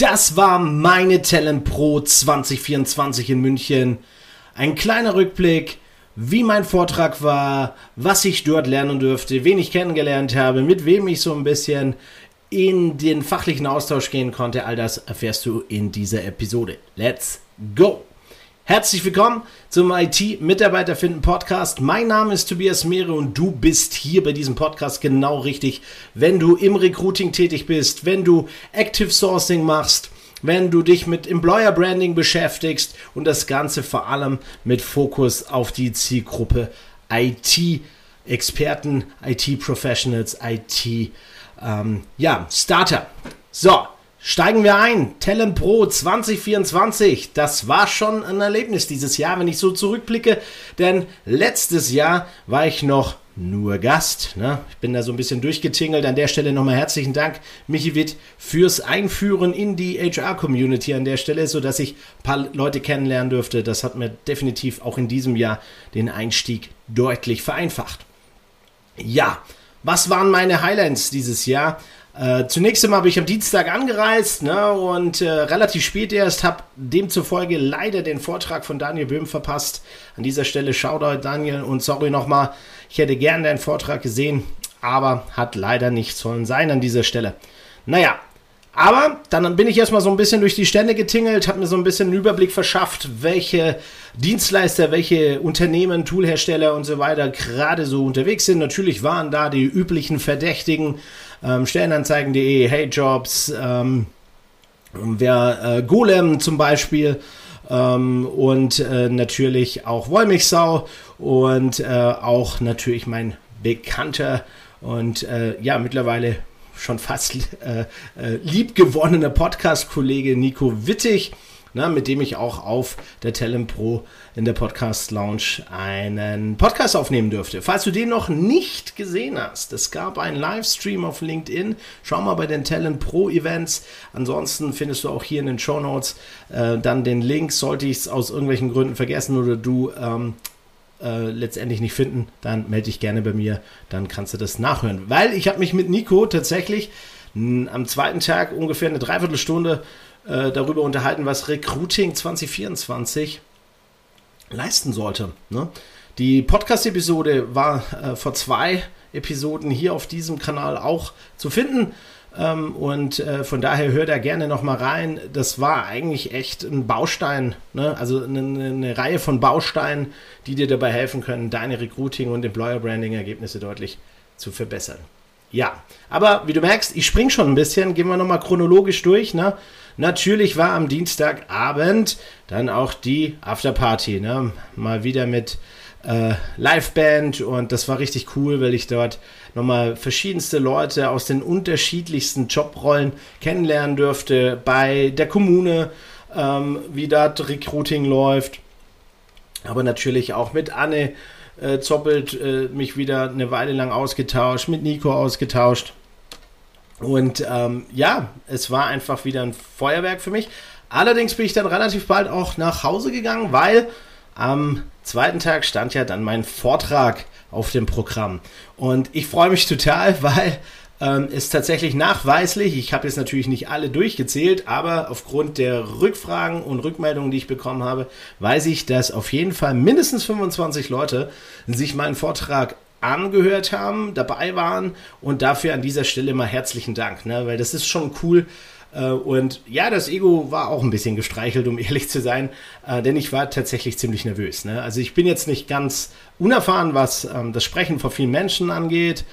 Das war meine Talent Pro 2024 in München. Ein kleiner Rückblick, wie mein Vortrag war, was ich dort lernen durfte, wen ich kennengelernt habe, mit wem ich so ein bisschen in den fachlichen Austausch gehen konnte. All das erfährst du in dieser Episode. Let's go! Herzlich willkommen zum IT-Mitarbeiter finden Podcast. Mein Name ist Tobias Mehre und du bist hier bei diesem Podcast genau richtig, wenn du im Recruiting tätig bist, wenn du Active Sourcing machst, wenn du dich mit Employer Branding beschäftigst und das Ganze vor allem mit Fokus auf die Zielgruppe IT-Experten, IT-Professionals, Starter. So. Steigen wir ein. Talent Pro 2024. Das war schon ein Erlebnis dieses Jahr, wenn ich so zurückblicke. Denn letztes Jahr war ich noch nur Gast. Ne? Ich bin da so ein bisschen durchgetingelt. An der Stelle nochmal herzlichen Dank, Michi Witt, fürs Einführen in die HR-Community an der Stelle, sodass ich ein paar Leute kennenlernen durfte. Das hat mir definitiv auch in diesem Jahr den Einstieg deutlich vereinfacht. Ja, was waren meine Highlights dieses Jahr? Zunächst einmal habe ich am Dienstag angereist und relativ spät erst, habe demzufolge leider den Vortrag von Daniel Böhm verpasst. An dieser Stelle Shoutout Daniel und sorry nochmal, ich hätte gern deinen Vortrag gesehen, aber hat leider nicht sollen sein an dieser Stelle. Naja, aber dann bin ich erstmal so ein bisschen durch die Stände getingelt, habe mir so ein bisschen einen Überblick verschafft, welche Dienstleister, welche Unternehmen, Toolhersteller und so weiter gerade so unterwegs sind. Natürlich waren da die üblichen Verdächtigen, Stellenanzeigen.de, HeyJobs, Golem zum Beispiel und natürlich auch Wollmilchsau und auch natürlich mein bekannter und mittlerweile schon fast liebgewonnener Podcast-Kollege Nico Wittig, mit dem ich auch auf der Talent Pro in der Podcast Lounge einen Podcast aufnehmen dürfte. Falls du den noch nicht gesehen hast, es gab einen Livestream auf LinkedIn. Schau mal bei den Talent Pro Events. Ansonsten findest du auch hier in den Shownotes dann den Link. Sollte ich es aus irgendwelchen Gründen vergessen oder du letztendlich nicht finden, dann melde dich gerne bei mir, dann kannst du das nachhören. Weil ich habe mich mit Nico tatsächlich am zweiten Tag ungefähr eine Dreiviertelstunde darüber unterhalten, was Recruiting 2024 leisten sollte. Ne? Die Podcast-Episode war vor 2 Episoden hier auf diesem Kanal auch zu finden. Von daher hör da gerne nochmal rein. Das war eigentlich echt ein Baustein, ne? Also eine Reihe von Bausteinen, die dir dabei helfen können, deine Recruiting- und Employer-Branding-Ergebnisse deutlich zu verbessern. Ja, aber wie du merkst, ich spring schon ein bisschen. Gehen wir nochmal chronologisch durch. Ne? Natürlich war am Dienstagabend dann auch die Afterparty. Ne? Mal wieder mit Liveband und das war richtig cool, weil ich dort nochmal verschiedenste Leute aus den unterschiedlichsten Jobrollen kennenlernen durfte, bei der Kommune, wie dort Recruiting läuft, aber natürlich auch mit Anne Zoppelt mich wieder eine Weile lang ausgetauscht, mit Nico ausgetauscht und es war einfach wieder ein Feuerwerk für mich. Allerdings bin ich dann relativ bald auch nach Hause gegangen, weil am zweiten Tag stand ja dann mein Vortrag auf dem Programm. Und ich freue mich total, weil es tatsächlich nachweislich, ich habe jetzt natürlich nicht alle durchgezählt, aber aufgrund der Rückfragen und Rückmeldungen, die ich bekommen habe, weiß ich, dass auf jeden Fall mindestens 25 Leute sich meinen Vortrag angehört haben, dabei waren und dafür an dieser Stelle mal herzlichen Dank, ne? Weil das ist schon cool. Und ja, das Ego war auch ein bisschen gestreichelt, um ehrlich zu sein, denn ich war tatsächlich ziemlich nervös. Ne? Also ich bin jetzt nicht ganz unerfahren, was das Sprechen vor vielen Menschen angeht,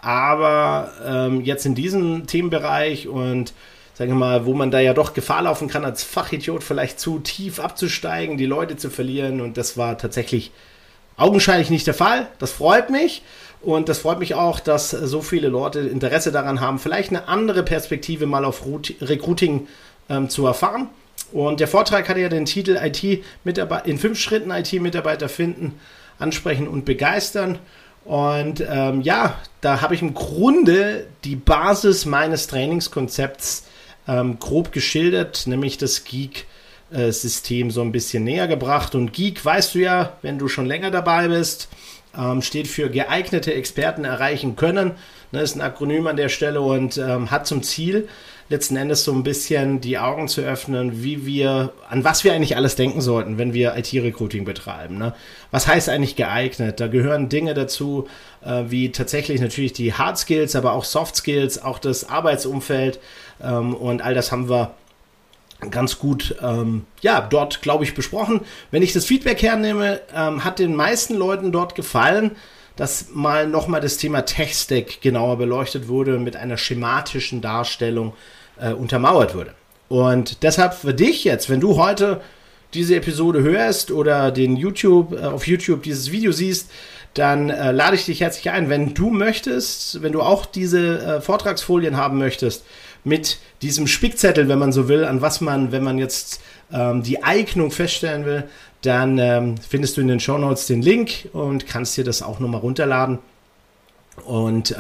aber jetzt in diesem Themenbereich und sagen wir mal, wo man da ja doch Gefahr laufen kann, als Fachidiot vielleicht zu tief abzusteigen, die Leute zu verlieren und das war tatsächlich augenscheinlich nicht der Fall. Das freut mich. Und das freut mich auch, dass so viele Leute Interesse daran haben, vielleicht eine andere Perspektive mal auf Recruiting zu erfahren. Und der Vortrag hatte ja den Titel in 5 Schritten IT-Mitarbeiter finden, ansprechen und begeistern. Und da habe ich im Grunde die Basis meines Trainingskonzepts grob geschildert, nämlich das Geek-System so ein bisschen näher gebracht. Und Geek weißt du ja, wenn du schon länger dabei bist, steht für geeignete Experten erreichen können. ne, ist ein Akronym an der Stelle und hat zum Ziel, letzten Endes so ein bisschen die Augen zu öffnen, an was wir eigentlich alles denken sollten, wenn wir IT-Recruiting betreiben. Ne? Was heißt eigentlich geeignet? Da gehören Dinge dazu, wie tatsächlich natürlich die Hard Skills, aber auch Soft Skills, auch das Arbeitsumfeld und all das haben wir ganz gut, dort, glaube ich, besprochen. Wenn ich das Feedback hernehme, hat den meisten Leuten dort gefallen, dass nochmal das Thema Tech-Stack genauer beleuchtet wurde, mit einer schematischen Darstellung untermauert wurde. Und deshalb für dich jetzt, wenn du heute diese Episode hörst oder auf YouTube dieses Video siehst, dann lade ich dich herzlich ein, wenn du möchtest, wenn du auch diese Vortragsfolien haben möchtest, mit diesem Spickzettel, wenn man so will, an was man, wenn man jetzt die Eignung feststellen will, dann findest du in den Shownotes den Link und kannst dir das auch nochmal runterladen. Und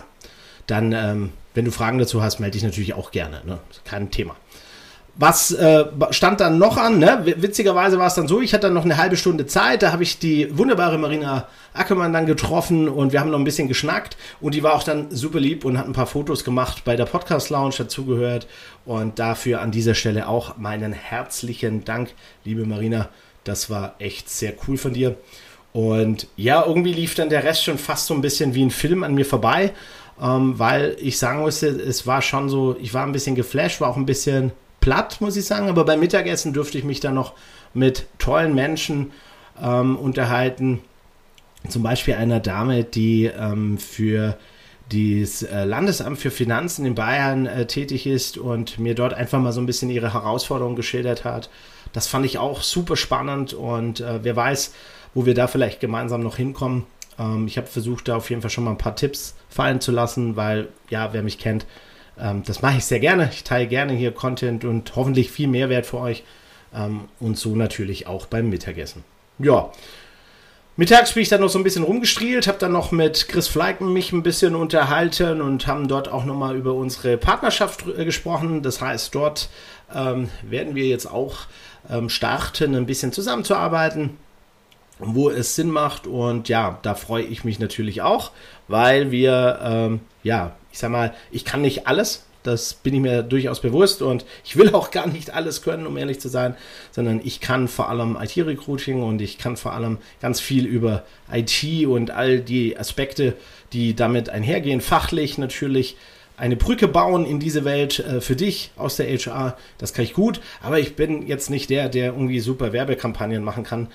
dann, wenn du Fragen dazu hast, melde dich natürlich auch gerne. Ne? Kein Thema. Was stand dann noch an? Ne? Witzigerweise war es dann so, ich hatte dann noch eine halbe Stunde Zeit, da habe ich die wunderbare Marina Ackermann dann getroffen und wir haben noch ein bisschen geschnackt und die war auch dann super lieb und hat ein paar Fotos gemacht, bei der Podcast Lounge dazugehört und dafür an dieser Stelle auch meinen herzlichen Dank, liebe Marina, das war echt sehr cool von dir. Und ja, irgendwie lief dann der Rest schon fast so ein bisschen wie ein Film an mir vorbei, weil ich sagen musste, es war schon so, ich war ein bisschen geflasht, war auch ein bisschen platt, muss ich sagen, aber beim Mittagessen durfte ich mich dann noch mit tollen Menschen unterhalten. Zum Beispiel einer Dame, die für das Landesamt für Finanzen in Bayern tätig ist und mir dort einfach mal so ein bisschen ihre Herausforderungen geschildert hat. Das fand ich auch super spannend und wer weiß, wo wir da vielleicht gemeinsam noch hinkommen. Ich habe versucht, da auf jeden Fall schon mal ein paar Tipps fallen zu lassen, weil, ja, wer mich kennt, das mache ich sehr gerne. Ich teile gerne hier Content und hoffentlich viel Mehrwert für euch und so natürlich auch beim Mittagessen. Ja, mittags bin ich dann noch so ein bisschen rumgestrielt, habe dann noch mit Chris Fleiken mich ein bisschen unterhalten und haben dort auch nochmal über unsere Partnerschaft gesprochen. Das heißt, dort werden wir jetzt auch starten, ein bisschen zusammenzuarbeiten, wo es Sinn macht und ja, da freue ich mich natürlich auch, weil wir, ich sag mal, ich kann nicht alles, das bin ich mir durchaus bewusst und ich will auch gar nicht alles können, um ehrlich zu sein, sondern ich kann vor allem IT-Recruiting und ich kann vor allem ganz viel über IT und all die Aspekte, die damit einhergehen, fachlich natürlich eine Brücke bauen in diese Welt für dich aus der HR, das kann ich gut, aber ich bin jetzt nicht der irgendwie super Werbekampagnen machen kann,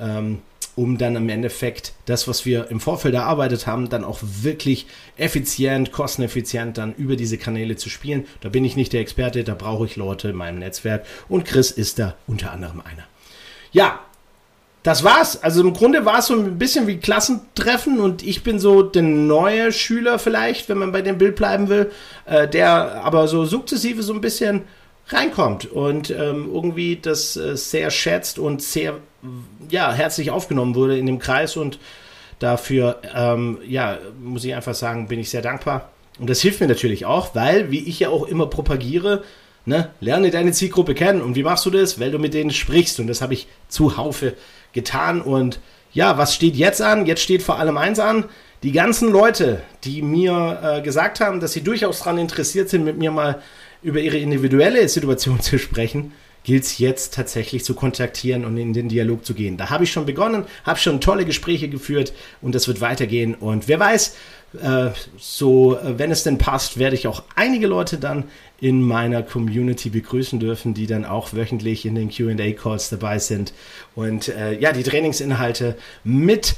um dann im Endeffekt das, was wir im Vorfeld erarbeitet haben, dann auch wirklich effizient, kosteneffizient dann über diese Kanäle zu spielen. Da bin ich nicht der Experte, da brauche ich Leute in meinem Netzwerk und Chris ist da unter anderem einer. Ja, das war's. Also im Grunde war es so ein bisschen wie Klassentreffen und ich bin so der neue Schüler vielleicht, wenn man bei dem Bild bleiben will, der aber so sukzessive so ein bisschen reinkommt und irgendwie das sehr schätzt und sehr herzlich aufgenommen wurde in dem Kreis und dafür, muss ich einfach sagen, bin ich sehr dankbar. Und das hilft mir natürlich auch, weil, wie ich ja auch immer propagiere, ne, lerne deine Zielgruppe kennen. Und wie machst du das? Weil du mit denen sprichst. Und das habe ich zuhaufe getan. Und ja, was steht jetzt an? Jetzt steht vor allem eins an. Die ganzen Leute, die mir gesagt haben, dass sie durchaus daran interessiert sind, mit mir mal über ihre individuelle Situation zu sprechen, gilt es jetzt tatsächlich zu kontaktieren und in den Dialog zu gehen. Da habe ich schon begonnen, habe schon tolle Gespräche geführt und das wird weitergehen. Und wer weiß, wenn es denn passt, werde ich auch einige Leute dann in meiner Community begrüßen dürfen, die dann auch wöchentlich in den Q&A-Calls dabei sind und die Trainingsinhalte mit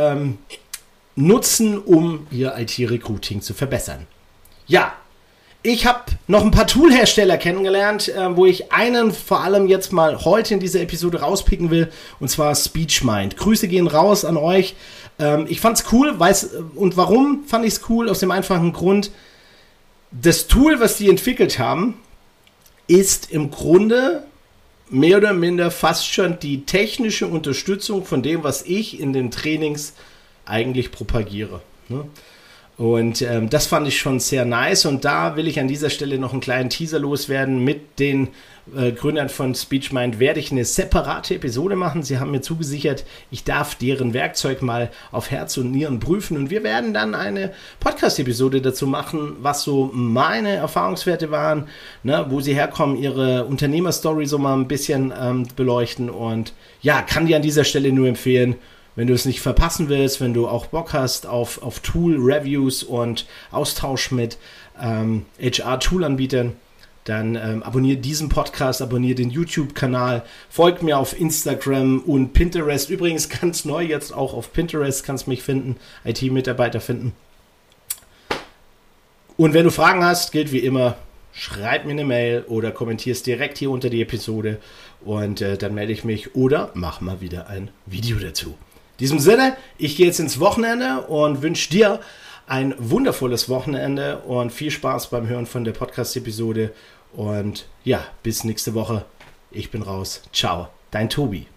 nutzen, um ihr IT-Recruiting zu verbessern. Ja, ich habe noch ein paar Toolhersteller kennengelernt, wo ich einen vor allem jetzt mal heute in dieser Episode rauspicken will, und zwar SpeechMind. Grüße gehen raus an euch. Ich fand's cool, und warum fand ich's cool? Aus dem einfachen Grund, das Tool, was die entwickelt haben, ist im Grunde mehr oder minder fast schon die technische Unterstützung von dem, was ich in den Trainings eigentlich propagiere. Ne? Und das fand ich schon sehr nice. Und da will ich an dieser Stelle noch einen kleinen Teaser loswerden. Mit den Gründern von SpeechMind werde ich eine separate Episode machen. Sie haben mir zugesichert, ich darf deren Werkzeug mal auf Herz und Nieren prüfen. Und wir werden dann eine Podcast-Episode dazu machen, was so meine Erfahrungswerte waren, ne, wo sie herkommen, ihre Unternehmerstory so mal ein bisschen beleuchten. Und ja, kann dir an dieser Stelle nur empfehlen, wenn du es nicht verpassen willst, wenn du auch Bock hast auf Tool-Reviews und Austausch mit HR-Tool-Anbietern, dann abonniere diesen Podcast, abonniere den YouTube-Kanal, folgt mir auf Instagram und Pinterest. Übrigens ganz neu jetzt auch auf Pinterest, kannst mich finden, IT-Mitarbeiter finden. Und wenn du Fragen hast, gilt wie immer, schreib mir eine Mail oder kommentierst direkt hier unter die Episode und dann melde ich mich oder mach mal wieder ein Video dazu. In diesem Sinne, ich gehe jetzt ins Wochenende und wünsche dir ein wundervolles Wochenende und viel Spaß beim Hören von der Podcast-Episode. Und ja, bis nächste Woche. Ich bin raus. Ciao, dein Tobi.